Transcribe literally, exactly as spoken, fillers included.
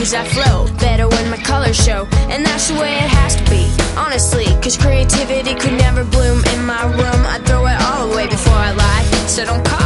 cause I flow better when my colors show. And that's the way it has to be, honestly, cause creativity could never bloom in my room. I throw it all away before I lie, so don't call